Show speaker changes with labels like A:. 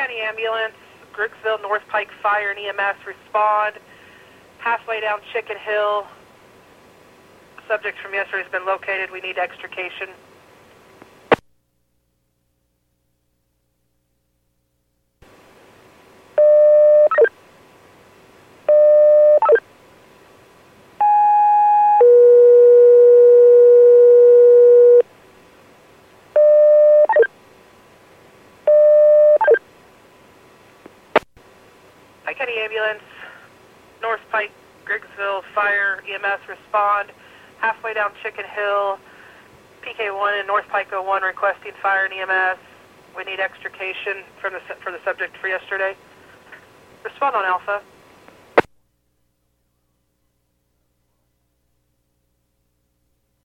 A: County Ambulance, Grigsville, North Pike Fire and EMS respond. Halfway down Chicken Hill. Subject from yesterday has been located. We need extrication. Pike County Ambulance, North Pike, Grigsville Fire, EMS respond. Halfway down Chicken Hill, PK1 and North Pike 01 requesting fire and EMS. We need extrication for the subject for yesterday. Respond on Alpha.